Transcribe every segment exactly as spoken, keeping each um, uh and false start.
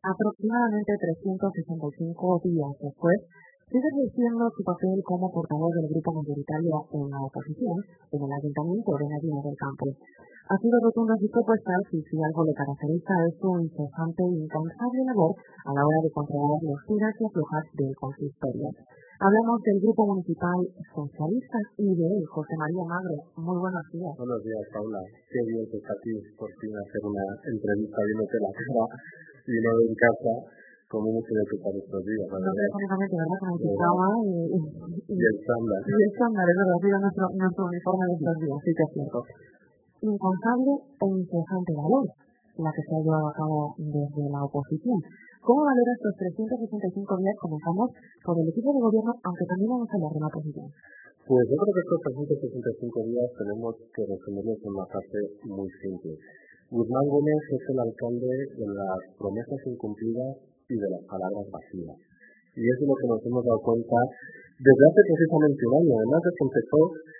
Aproximadamente trescientos sesenta y cinco días después, sigue ejerciendo su papel como portavoz del grupo mayoritario en la oposición en el Ayuntamiento de Medina del Campo. Ha sido rotundo en sus propuestas y si algo le caracteriza es su incesante e incansable labor a la hora de controlar los tiras y aflojas del consistorio. Hablamos del Grupo Municipal Socialista y de él, José María Magro. Muy buenos días. Buenos días, Paula. Qué bien que está aquí por fin a hacer una entrevista viéndote la cara y no en casa, como hemos tenido que estar estos días. No telefónicamente, ¿verdad? Con el Sí. pijama y, y, Y el chándal. y el chándal, es verdad, ha sido nuestro, nuestro uniforme de estos días, sí que es cierto. Incansable e incesante labor, la que se ha llevado a cabo desde la oposición. ¿Cómo valora estos trescientos sesenta y cinco días? Comenzamos por el equipo de gobierno, aunque también vamos a hablar de la oposición. Pues yo creo que estos trescientos sesenta y cinco días tenemos que resumirlos en una frase muy simple. Guzmán Gómez es el alcalde de las promesas incumplidas y de las palabras vacías. Y eso es lo que nos hemos dado cuenta desde hace precisamente un año. Además de que empezó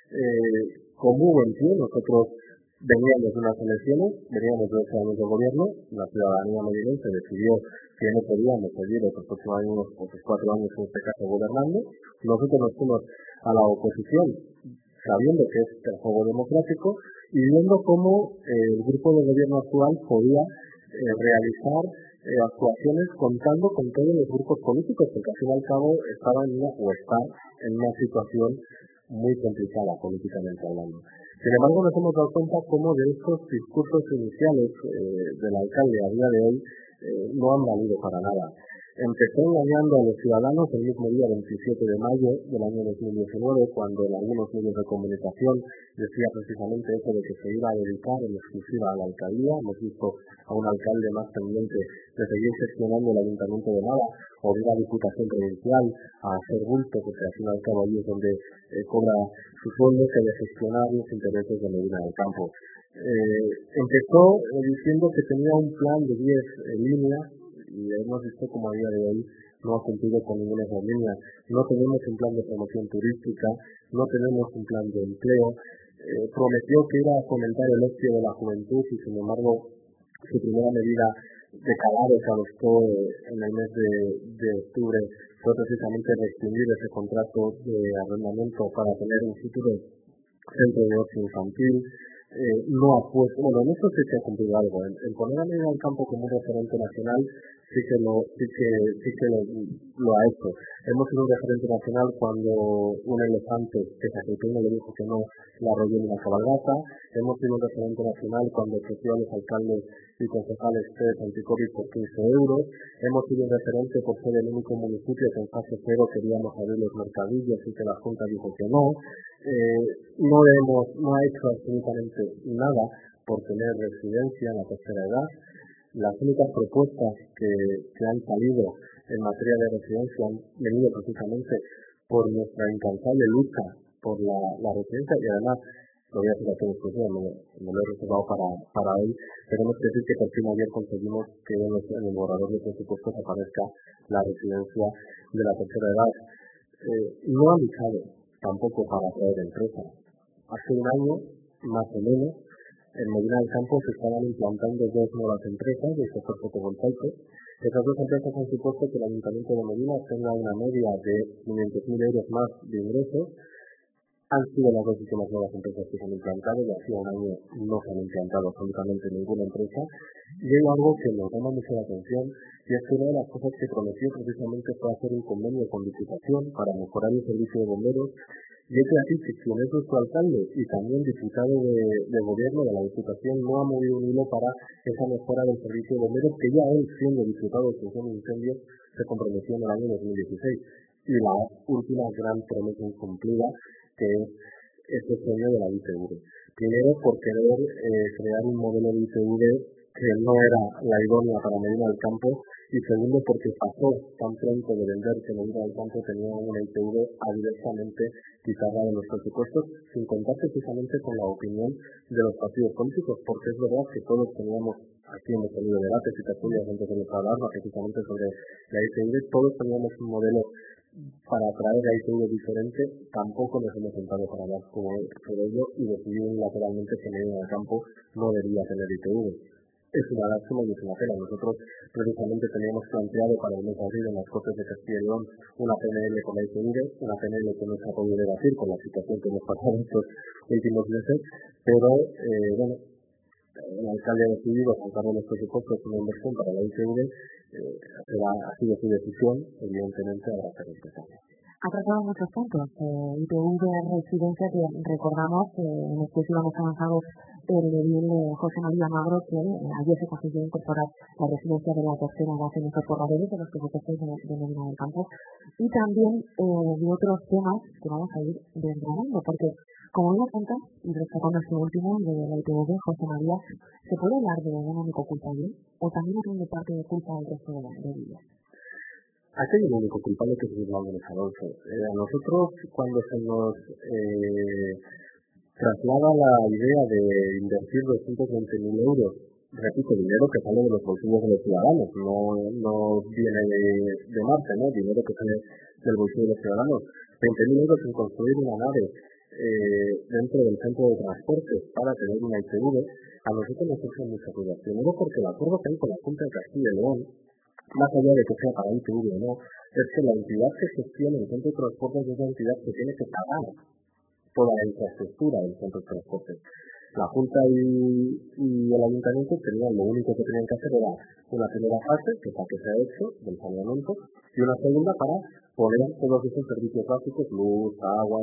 eh, con muy buen pie. Nosotros veníamos de unas elecciones, veníamos de ocho años de gobierno, la ciudadanía medinense decidió que no podíamos seguir otros ocho años, otros cuatro años en este caso gobernando. Nosotros nos fuimos a la oposición sabiendo que es el juego democrático y viendo cómo eh, el grupo de gobierno actual podía eh, realizar eh, actuaciones contando con todos los grupos políticos, porque al fin y al cabo estaba en una, o está en una situación muy complicada políticamente hablando. Sin embargo, nos hemos dado cuenta cómo de estos discursos iniciales eh, del alcalde a día de hoy eh, no han valido para nada. Empezó engañando a los ciudadanos el mismo día veintisiete de mayo del año dos mil diecinueve, cuando en algunos medios de comunicación decía precisamente eso de que se iba a dedicar en exclusiva a la alcaldía. Hemos visto a un alcalde más pendiente de seguir gestionando el Ayuntamiento de Nava o de la Diputación Provincial a hacer bulto, porque al fin y al cabo allí es donde eh, cobra su sueldo, que de gestionar los intereses de Medina del Campo. Eh, empezó eh, diciendo que tenía un plan de diez eh, líneas, y hemos visto como a día de hoy no ha cumplido con ninguna de esas líneas. No tenemos un plan de promoción turística, no tenemos un plan de empleo. Eh, prometió que iba a fomentar el ocio de la juventud y sin embargo su primera medida de calado que adoptó eh, en el mes de, de octubre fue precisamente restringir ese contrato de arrendamiento para tener un futuro centro de ocio infantil. Eh, no ha puesto, bueno, en eso sí que ha cumplido algo. En, en poner a Medina del Campo como un referente nacional sí que lo, sí que, sí que lo, lo ha hecho. Hemos sido un referente nacional cuando un elefante que se acercó le dijo que no la arrolló en una cabalgata. Hemos sido un referente nacional cuando ofreció a los alcaldes y concejales test anticovid por quince euros. Hemos sido un referente por ser el único municipio que en fase cero queríamos abrir los mercadillos y que la Junta dijo que no. Eh, no hemos, no ha hecho absolutamente nada por tener residencia en la tercera edad. Las únicas propuestas que, que han salido en materia de residencia han venido precisamente por nuestra incansable lucha por la, la residencia, y además lo voy a hacer aquí en exclusión, me, me lo he reservado para, para hoy. Tenemos que decir que por fin ayer conseguimos que en el, en el borrador de presupuestos aparezca la residencia de la tercera edad. Eh, no ha luchado tampoco para atraer empresas. Hace un año, más o menos, en Medina del Campo se estaban implantando dos nuevas empresas del sector fotovoltaico. Esas dos empresas han supuesto que el Ayuntamiento de Medina tenga una media de quinientos mil euros más de ingresos. Han sido las dos últimas nuevas empresas que se han implantado, y hacía un año no se han implantado absolutamente ninguna empresa. Y hay algo que nos llama mucho la atención, y es que una de las cosas que prometió precisamente fue hacer un convenio con Diputación para mejorar el servicio de bomberos. Y es así que quien es nuestro alcalde y también diputado de, de gobierno de la Diputación no ha movido un hilo para esa mejora del servicio de bomberos, que ya él, siendo diputado de extinción de incendios, se comprometió en el año dos mil dieciséis. Y la última gran promesa incumplida, que es este sueño de la I T V. Primero, por querer eh, crear un modelo de I T V que no era la idónea para Medina del Campo, y segundo, porque pasó tan pronto de vender que Medina del Campo tenía una I T V a directamente quitarla de los presupuestos, sin contar precisamente con la opinión de los partidos políticos, porque es verdad que todos teníamos, aquí hemos tenido debates y tertulias antes de nuestra alarma precisamente sobre la I T V, todos teníamos un modelo para traer la I T V diferente. Tampoco nos hemos sentado para hablar sobre ello y decidimos lateralmente que Medina del Campo no debería tener I T V. es una lástima y es una pena. Nosotros precisamente teníamos planteado para el mes de abril en las Cortes de Castilla y León una P N L con la I T V, una P N L que no se ha podido debatir con la situación que hemos pasado estos últimos meses, pero eh, bueno, el alcalde ha decidido sacar de los presupuestos una inversión para la I T V, eh, será, ha sido su decisión, evidentemente habrá que respetarla. Ha tratado muchos puntos, eh, I T V, residencia, que recordamos que eh, en exclusiva hemos avanzado el edil eh, José María Magro, que eh, ayer se consiguió incorporar la residencia de la tercera edad en estos borradores de los presupuestos de, de Medina del Campo, y también eh, de otros temas que vamos a ir desgranando, porque como iba a contar, y destacando este último de la I T V, José María, ¿se puede hablar de un único culpable o también hay una parte de culpa del resto de, de ellos? Aquí hay un único culpable que es Guzmán Gómez Alonso. Eh, a nosotros, cuando se nos eh, traslada la idea de invertir doscientos veinte mil euros, repito, dinero que sale de los bolsillos de los ciudadanos, no, no viene de, de Marte, ¿no? Dinero que sale del bolsillo de los ciudadanos, veinte mil euros en construir una nave eh, dentro del centro de transporte para tener una I T V, a nosotros nos surge mucha duda. Primero porque el acuerdo que hay con la Junta de Castilla y León, más allá de que sea para I T V o no, es que la entidad que gestiona el centro de transporte es una entidad que tiene que pagar toda la infraestructura del centro de transporte. La Junta y, y el Ayuntamiento tenían, lo único que tenían que hacer era una primera fase, que es la que se ha hecho, del saneamiento, y una segunda para poner todos esos servicios básicos, luz, agua,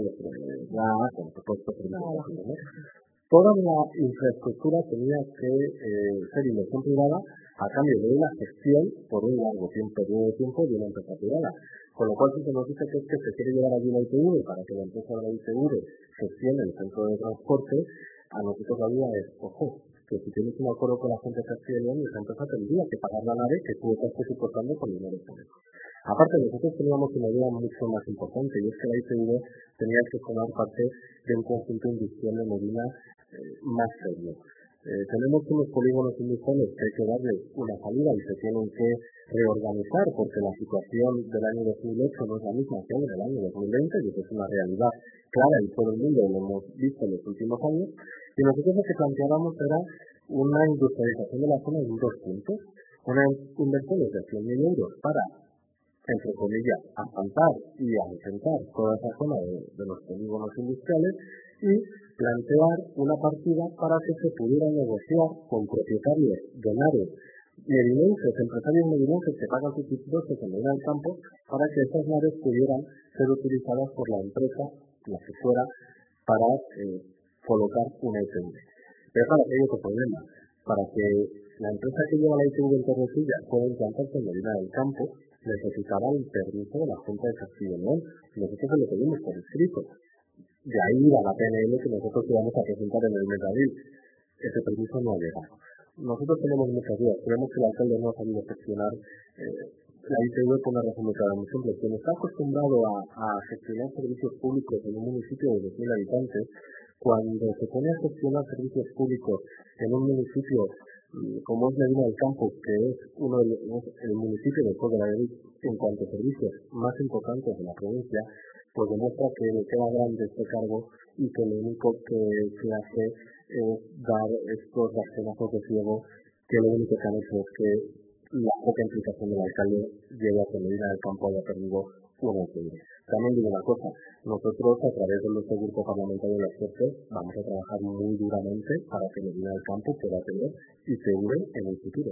gas, por supuesto, servicios básicos, ¿no? Toda la infraestructura tenía que eh, ser inversión privada a cambio de una gestión por un largo tiempo, de un tiempo de una empresa privada. Con lo cual, si se nos dice que es que se quiere llevar allí una I T V para que la empresa de la I T V gestione el centro de transporte, a nosotros la duda es, ojo, que si tienes un acuerdo con la gente de Castilla y León, esa empresa tendría que pagar la nave que tú estás presupuestando con dinero público. Aparte, nosotros teníamos una idea mucho más importante, y es que la I T V tenía que formar parte de un conjunto industrial de Medina eh, más serio. Eh, tenemos unos polígonos industriales que hay que darle una salida y se tienen que reorganizar porque la situación del año dos mil ocho no es la misma que del año dos mil veinte, y eso es una realidad clara y todo el mundo lo hemos visto en los últimos años, y nosotros lo que planteábamos era una industrialización de la zona en dos puntos, una inversión de cien mil euros para, entre comillas, asfaltar y asentar toda esa zona de, de los polígonos industriales y plantear una partida para que se pudiera negociar con propietarios de naves medinenses, empresarios medinenses que pagan sus impuestos en Medina del Campo, para que esas naves pudieran ser utilizadas por la empresa, la que fuera, para eh, colocar una I T V. Pero claro, hay otro problema. Para que la empresa que lleva la I T V en Torrecilla pueda implantarse en Medina del Campo, necesitaba el permiso de la Junta de Castilla y León. Nosotros se lo pedimos por escrito. De ahí va la P N L que nosotros íbamos a presentar en el mes de abril. Ese permiso no ha llegado. Nosotros tenemos muchas dudas. Creemos que el alcalde no ha sabido gestionar eh, la I T V por una razón muy clara, muy simple. Quien está acostumbrado a, a gestionar servicios públicos en un municipio de dos mil habitantes, cuando se pone a gestionar servicios públicos en un municipio como es Medina del Campo, que es uno de los, el municipio después de la Valladolid en cuanto a servicios más importantes de la provincia, pues demuestra que le queda grande este cargo y que lo único que, que hace es dar estos bastonazos de ciego, que lo único que han hecho es que la poca implicación del alcalde lleva a que Medina del Campo haya perdido una I T V. También digo una cosa, nosotros a través de nuestro grupo parlamentario de las Cortes vamos a trabajar muy duramente para que Medina del Campo pueda tener I T V en el futuro.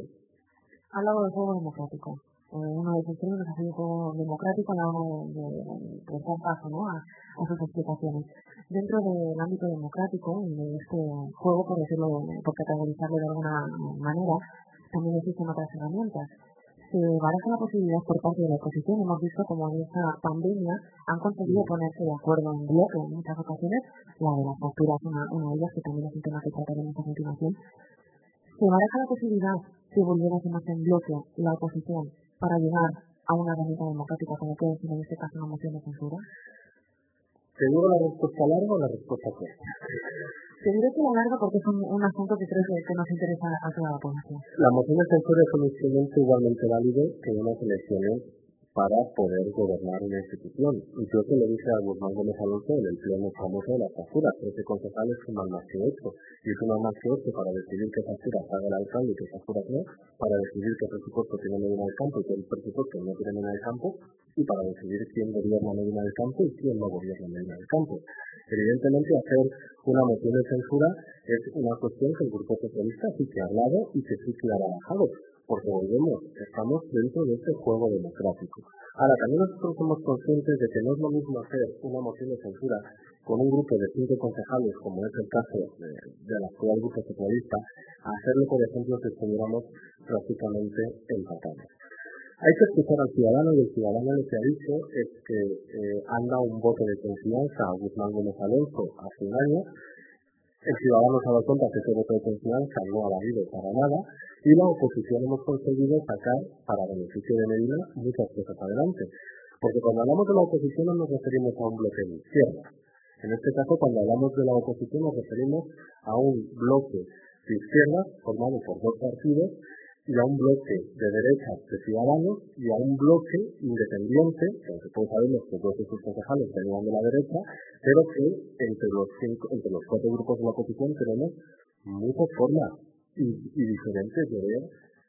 Ha hablado del juego democrático. Eh, uno de sus términos ha sido el juego democrático a la hora de prestar paso, ¿no?, a, a sus explicaciones. Dentro del ámbito democrático y de este juego, por decirlo, por categorizarlo de alguna manera, también existen otras herramientas. Se baraja la posibilidad por parte de la oposición. Hemos visto como en esta pandemia han conseguido ponerse de acuerdo en bloque en muchas ocasiones, la de las facturas, una, una de ellas, que también es un tema que trataremos a continuación. Se baraja la posibilidad que volviera a ponerse en bloque la oposición para llegar a una herramienta democrática como puede ser en este caso una moción de censura. ¿Te digo la respuesta larga o la respuesta corta? Te diré que la larga porque es un, un asunto que creo que, que nos interesa a toda la población. La moción de censura es un instrumento igualmente válido que unas elecciones para poder gobernar una institución. Y yo que le dije a Guzmán Gómez Alonso en el pleno famoso de las facturas, trece concejales suman más que ocho, y suman más que ocho para decidir qué facturas paga el alcalde y qué facturas no, para decidir qué presupuesto tiene Medina del Campo y qué presupuesto no tiene Medina del Campo, y para decidir quién gobierna Medina del Campo y quién no gobierna Medina del Campo. Evidentemente, hacer una moción de censura es una cuestión que el Grupo Socialista sí que ha hablado y que sí que ha trabajado, porque volvemos, estamos dentro de este juego democrático. Ahora, también nosotros somos conscientes de que no es lo mismo hacer una moción de censura con un grupo de cinco concejales, como es el caso de, del actual Grupo Socialista, a hacerlo, por ejemplo, si estuviéramos prácticamente empatados. Hay que escuchar al ciudadano, y el ciudadano lo que ha dicho es que eh, han dado un voto de confianza a Guzmán Gómez Alonso hace un año. El ciudadano se ha dado cuenta que ese voto de confianza no ha valido para nada, y la oposición hemos conseguido sacar, para beneficio de Medina, muchas cosas adelante. Porque cuando hablamos de la oposición no nos referimos a un bloque de izquierda. En este caso, cuando hablamos de la oposición nos referimos a un bloque de izquierda formado por dos partidos, y a un bloque de derechas de Ciudadanos y a un bloque independiente, que aunque todos sabemos que dos de sus concejales venían de la derecha, pero que entre los cinco, entre los cuatro grupos de la oposición tenemos muchas formas y, y diferentes de ver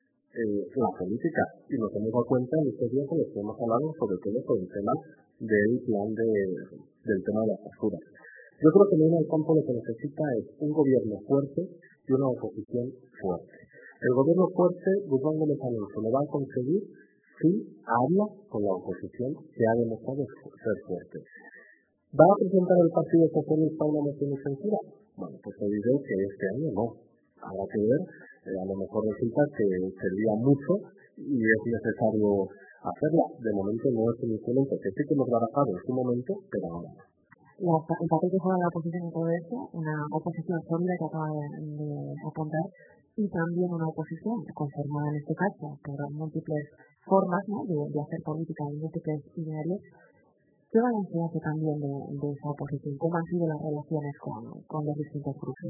eh, la política. Y nos hemos dado cuenta en estos días en los que hemos hablado sobre todo sobre el tema del plan de, del tema de las facturas. Yo creo que Medina del Campo lo que necesita es un gobierno fuerte y una oposición fuerte. El gobierno fuerte, Guzmán Gómez Alonso, lo va a conseguir si habla con la oposición que ha demostrado ser fuerte. ¿Va a presentar el Partido Socialista una moción de censura? Bueno, pues te diré que este año no. Habrá que ver, eh, a lo mejor resulta que sería mucho y es necesario hacerla. De momento no es un instrumento que sí que hemos barajado en su momento, pero ahora no. La, el papel que juega la oposición en todo esto, una oposición sólida que acaba de, de apuntar, y también una oposición conformada en este caso por múltiples formas, ¿no?, de, de hacer política en múltiples idearios. ¿Qué balance hace también de, de esa oposición? ¿Cómo han sido las relaciones con, con los distintos grupos?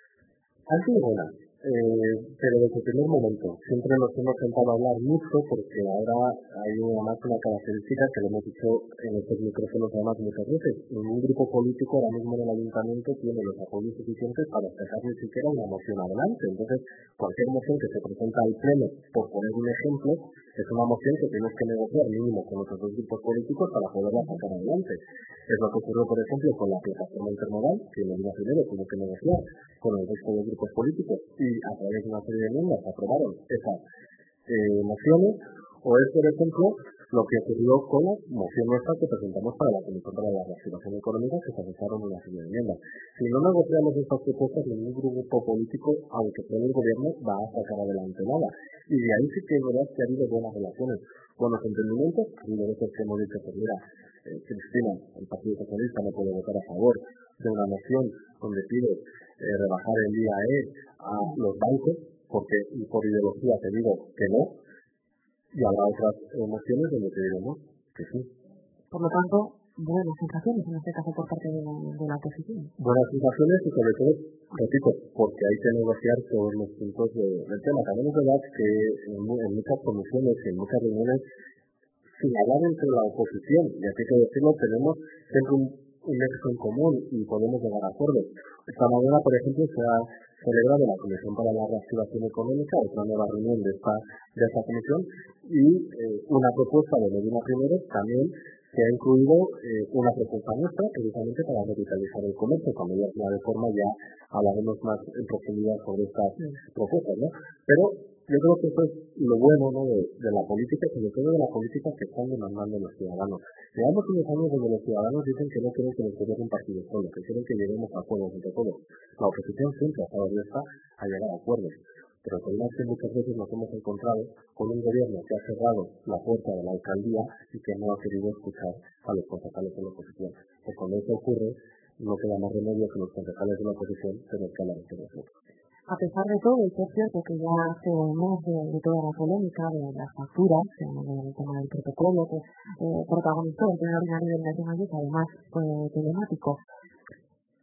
Han sido buenas, eh, pero desde el primer momento. Siempre nos hemos sentado a hablar mucho porque ahora hay una más una característica que lo hemos dicho en estos micrófonos además muchas veces. Ningún grupo político ahora mismo en el ayuntamiento tiene los apoyos suficientes para sacar ni siquiera una moción adelante. Entonces, cualquier moción que se presenta al pleno, por poner un ejemplo, es una moción que tenemos que negociar mínimo con otros dos grupos políticos para poderla sacar adelante. Es lo que ocurrió, por ejemplo, con la plataforma intermodal, que en el día primero tuvo que negociar con el resto de grupos políticos y a través de una serie de enmiendas aprobaron esas eh, mociones, o es, por ejemplo, lo que ocurrió con la moción nuestra que presentamos para la Comisión para la Reactivación Económica, que se aceptaron una serie de enmiendas. Si no negociamos estas propuestas, ningún grupo político, aunque sea en el gobierno, va a sacar adelante nada. Y de ahí sí que es verdad que ha habido buenas relaciones, buenos entendimientos. Ha habido veces que hemos dicho, pues mira, eh, Cristina, el Partido Socialista no puede votar a favor de una moción donde pide eh, rebajar el I A E a los bancos, porque por ideología te digo que no, y habrá otras emociones donde te diremos que sí. Por lo tanto, buenas sensaciones en este caso por parte de la, de la oposición. Buenas sensaciones y sobre todo, repito, porque hay que negociar todos los puntos de, del tema. También es verdad que en, en muchas comisiones y en muchas reuniones, sin hablar entre la oposición, y aquí hay que decirlo, tenemos siempre un, un nexo en común y podemos llegar a acuerdos. Esta mañana, por ejemplo, se ha celebrado la Comisión para la Reactivación Económica, otra nueva reunión de esta, de esta comisión, y eh, una propuesta de Medina Primero también que ha incluido eh, una propuesta nuestra precisamente para revitalizar el comercio. Cuando ya sea de forma ya hablaremos más en profundidad sobre estas sí. propuestas, ¿no? Pero yo creo que eso es lo bueno, ¿no?, de, de la política, sobre todo de la política que están demandando los ciudadanos. Llevamos unos años donde los ciudadanos dicen que no quieren que les gobierne un partido solo, que quieren que lleguemos a acuerdos entre todos. La oposición siempre ha estado abierta a llegar a acuerdos, pero el problema es que muchas veces nos hemos encontrado con un gobierno que ha cerrado la puerta de la alcaldía y que no ha querido escuchar a los concejales de la oposición. Pues cuando eso ocurre, no queda más remedio que los concejales de la oposición tener que hablar entre nosotros. A pesar de todo, y es cierto que ya hace más de, de toda la polémica de las facturas, del tema del protocolo, que eh, protagonizó el pleno ordinario del mes de mayo, además eh, telemático,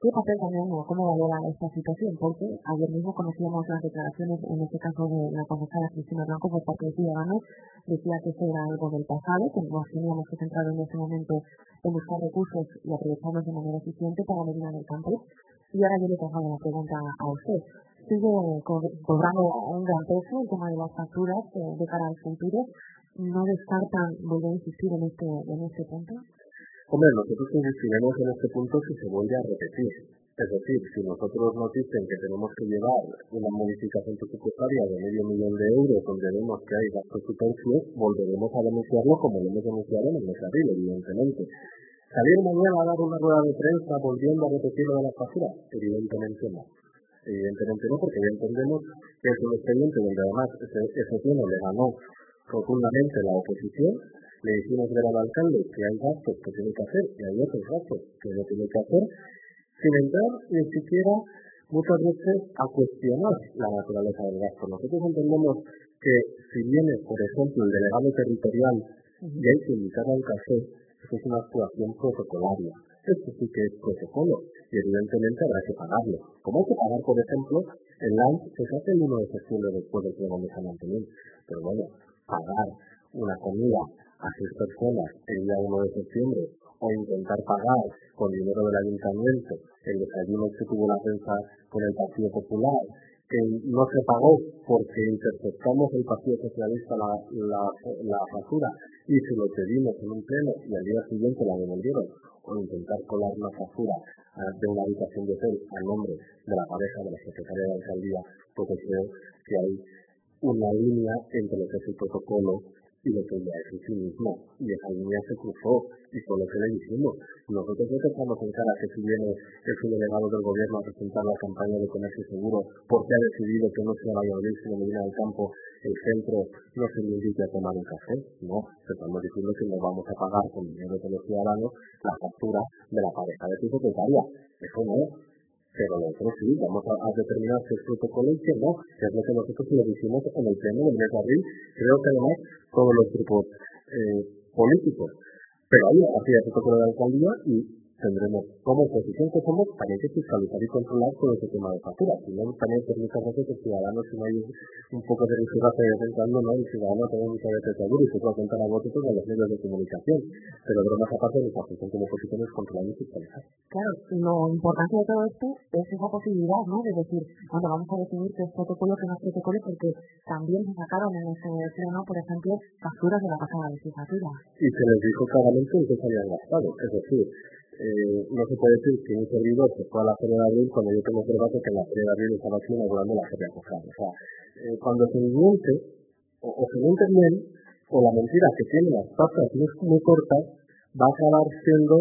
¿Qué papel también o cómo valora esta situación? Porque ayer mismo conocíamos las declaraciones, en este caso de la concejala Cristina Blanco por parte de Ciudadanos, decía que esto era algo del pasado, que nos teníamos que centrar en ese momento en buscar recursos y aprovecharlos de manera eficiente para Medina del Campo. Y ahora yo le traslado la pregunta a usted. ¿Sigue co- cobrando un gran peso el tema de las facturas eh, de cara al futuro? ¿No descartan volver a insistir en este, en este punto? Hombre, nosotros insistiremos en este punto si se vuelve a repetir. Es decir, si nosotros nos dicen que tenemos que llevar una modificación presupuestaria de medio millón de euros donde vemos que hay gastos superfluos, volveremos a denunciarlo como lo hemos denunciado en el mes de abril, evidentemente. ¿Salir mañana a dar una rueda de prensa volviendo a repetir lo de las facturas? Evidentemente no. Evidentemente no, porque ya entendemos que es un expediente donde además ese, ese pleno le ganó rotundamente la oposición. Le hicimos ver al alcalde que hay gastos que tiene que hacer y hay otros gastos que no tiene que hacer, sin entrar ni siquiera muchas veces a cuestionar la naturaleza del gasto. Nosotros entendemos que si viene, por ejemplo, el delegado territorial y hay que invitar al café, eso es una actuación protocolaria. Esto sí que es protocolo y evidentemente habrá que pagarlo. Como hay que pagar, por ejemplo, el lunch que se hace el uno de septiembre después del pleno de San Antonio. Pero bueno, pagar una comida a seis personas el día uno de septiembre o intentar pagar con dinero del ayuntamiento el desayuno que tuvo la prensa con el Partido Popular, que no se pagó porque interceptamos el Partido Socialista la, la, la factura y se lo pedimos en un pleno y al día siguiente la devolvieron, o intentar colar una factura de una habitación de hotel a nombre de la pareja de la secretaria de alcaldía, porque creo que hay una línea entre lo que es el protocolo y lo que ya es el cinismo, y esa línea se cruzó, y por lo que le dijimos, nosotros no estamos en cara que si viene el subdelegado del gobierno a presentar la campaña de comercio seguro, porque ha decidido que no sea Valladolid, sino Medina del Campo, el centro no se le invite a tomar un café, no, estamos diciendo que nos vamos a pagar con dinero de los ciudadanos la factura de la pareja de su secretaria, eso no. Pero nosotros sí, vamos a, a determinar qué es protocolo y qué no, que es lo que nosotros le dijimos en el pleno del mes de abril, creo que además todos los grupos eh, políticos. Pero hay una partida de protocolo de alcaldía y tendremos, como oposición que somos, también que fiscalizar y controlar todo ese tema de facturas. Si no, también por muchas veces el ciudadano, si no hay un poco de risura de vez en cuando, ¿no? El ciudadano tiene muchas veces seguro y se puede contar a vosotros en los medios de comunicación. Pero bromas aparte, nuestra función como oposición es controlar y fiscalizar. Claro, lo importante de todo esto es esa posibilidad, ¿no? De decir, bueno, vamos a definir qué es protocolo, qué no es protocolo, porque también se sacaron en ese pleno, por ejemplo, facturas de la pasada legislatura. Y se les dijo claramente en qué se habían gastado. Es decir, eh, no se puede decir que un servidor se fue a la Feria de Abril cuando yo tengo pruebas de que en la Feria de Abril estaba aquí inaugurando la Feria Cofrade. O sea, eh, cuando se miente, o, o se miente bien, o la mentira que tiene las patas muy, muy cortas, va a acabar siendo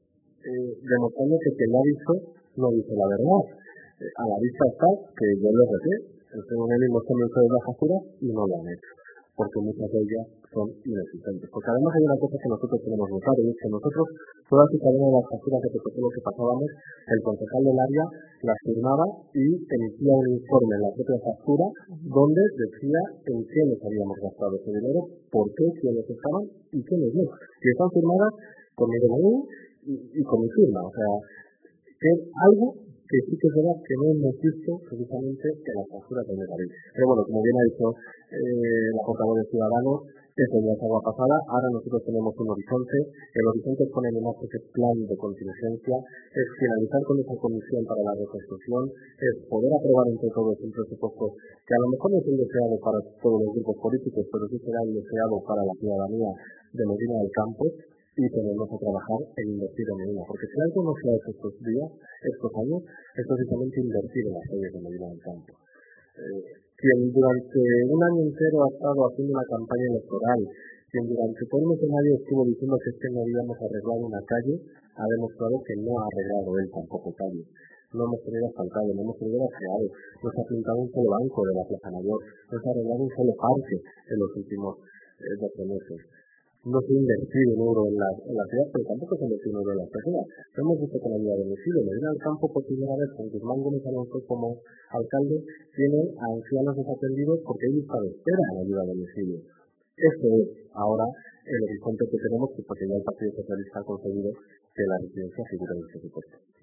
eh, demostrando que quien lo ha dicho no dice la verdad. Eh, a la vista está que yo les repito, el feminismo se me de las facturas y no lo han hecho, porque muchas de ellas son inexistentes. Porque además hay una cosa que nosotros tenemos muy claro, y es que nosotros, todas y cada una de las facturas de protocolo que pasábamos, el concejal del área las firmaba y emitía un informe en la propia factura donde decía en qué nos habíamos gastado ese dinero, por qué, quiénes estaban y quiénes no. Y están firmadas con mi D N I y, y con mi firma. O sea, que es algo que sí que es verdad que no hemos visto precisamente en las facturas de Medellín. Pero bueno, como bien ha dicho eh, la portavoz de Ciudadanos, eso ya es agua pasada. Ahora nosotros tenemos un horizonte. El horizonte es poner en marcha ese plan de contingencia, es finalizar con esa comisión para la reconstrucción, es poder aprobar entre todos un presupuesto que a lo mejor no es el deseado para todos los grupos políticos, pero sí será el deseado para la ciudadanía de Medina del Campo. Y tenemos que trabajar en invertir en Medina, porque si algo no se ha hecho estos días, estos años, es precisamente invertir en las calles de Medina del Campo. Eh, quien durante un año entero ha estado haciendo una campaña electoral, quien durante todo el mes de mayo estuvo diciendo que es que no habíamos arreglado una calle, ha demostrado que no ha arreglado él tampoco calle. No hemos tenido asfaltado, no hemos tenido asfaltado, no se ha pintado un solo banco de la Plaza Mayor, no se ha arreglado un solo parque en los últimos eh, doce meses. No se ha invertido un euro en la, en la ciudad, pero tampoco se ha invertido un euro en las personas. Lo hemos visto con la ayuda de domicilio. Medina del Campo, por primera vez, con Guzmán Gómez Alonso como alcalde, tiene a ancianos desatendidos porque hay lista de espera en la ayuda de domicilio. Este es ahora el horizonte que tenemos, porque ya el Partido Socialista ha conseguido que la residencia figure en el presupuesto.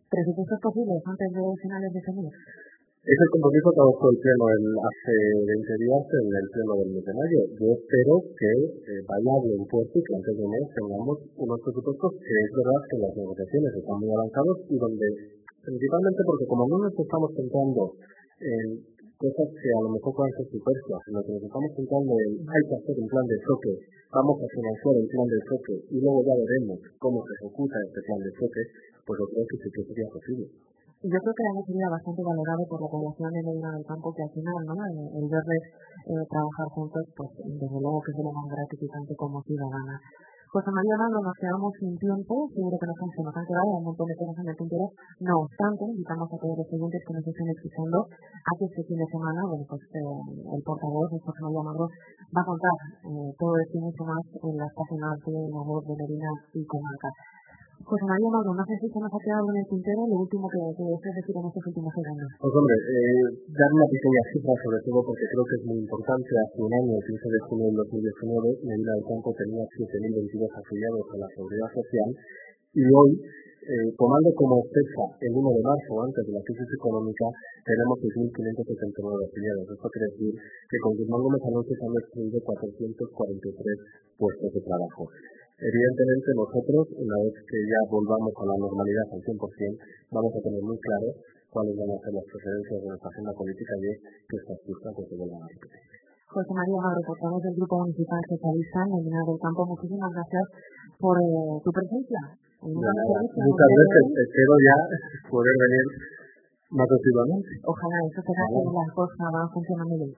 ¿Presupuestos posibles antes de finales de este mes? Es el compromiso que adoptó el Pleno el, hace veinte días en el Pleno del mes de mayo. Yo espero que eh, vaya a buen puerto y que antes de mes tengamos unos presupuestos que es verdad que las negociaciones están muy avanzados y donde, principalmente porque como no nos estamos centrando en cosas que a lo mejor puedan ser superfluas, sino que nos estamos centrando en hay que hacer un plan de choque, vamos a financiar el plan de choque y luego ya veremos cómo se ejecuta este plan de choque, pues yo creo que sí que sería posible. Yo creo que además sería bastante valorado por la población de Medina del Campo, que al final, ¿no?, el, el verles eh, trabajar juntos, pues desde luego que es lo más gratificante como ciudadana. José María Magro, nos quedamos sin tiempo, seguro que nos han, se nos han quedado un montón de cosas en el tintero. No obstante, invitamos a todos los oyentes que nos estén escuchando a que este fin de semana, bueno, pues eh, el portavoz de José María Magro va a contar eh, todo esto y mucho más en las páginas de la web de Medina y Comarca. José María Magro, no sé si se nos ha quedado en el tintero lo último que, que desees decir en estos últimos segundos. Pues hombre, eh, dar una pequeña cifra sobre todo porque creo que es muy importante. Hace un año, el quince de junio del dos mil diecinueve, Medina del Campo tenía siete mil veintidós afiliados a la Seguridad Social y hoy, eh, tomando como fecha el uno de marzo, antes de la crisis económica, tenemos seis mil quinientos setenta y nueve afiliados. Esto quiere decir que con Guzmán Gómez Alonso se han destruido cuatrocientos cuarenta y tres puestos de trabajo. Evidentemente nosotros, una vez que ya volvamos a la normalidad al cien por cien, vamos a tener muy claro cuáles van a ser las preferencias de nuestra agenda política y es que estas cifras se vuelvan a repetir. José María Magro, portavoz del Grupo Municipal Socialista en Medina del Campo, muchísimas gracias por eh, tu presencia. Nada, muchas veces espero ya poder venir más asiduamente. Ojalá eso será que las cosas van funcionando bien.